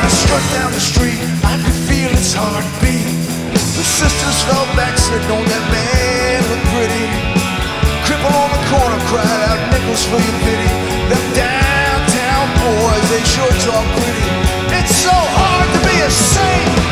Struck down the street, I could feel its heartbeat. The sisters fell back, said, don't that man look pretty? Cripple on the corner cried out, nickels for your pity. Them downtown boys, they sure talk pretty. It's so hard to be a saint.